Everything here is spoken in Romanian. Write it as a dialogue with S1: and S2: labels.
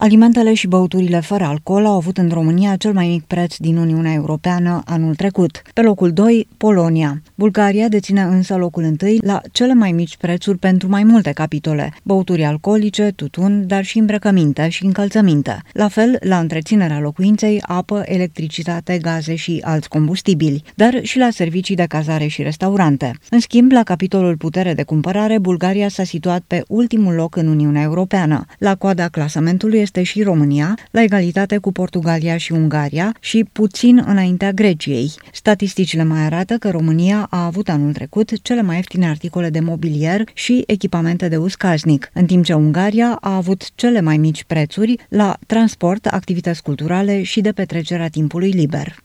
S1: Alimentele și băuturile fără alcool au avut în România cel mai mic preț din Uniunea Europeană anul trecut. Pe locul 2, Polonia. Bulgaria deține însă locul 1 la cele mai mici prețuri pentru mai multe capitole: băuturi alcoolice, tutun, dar și îmbrăcăminte și încălțăminte. La fel, la întreținerea locuinței, apă, electricitate, gaze și alți combustibili, dar și la servicii de cazare și restaurante. În schimb, la capitolul putere de cumpărare, Bulgaria s-a situat pe ultimul loc în Uniunea Europeană. La coada clasamentului este și România, la egalitate cu Portugalia și Ungaria și puțin înaintea Greciei. Statisticile mai arată că România a avut anul trecut cele mai ieftine articole de mobilier și echipamente de uz casnic, în timp ce Ungaria a avut cele mai mici prețuri la transport, activități culturale și de petrecerea timpului liber.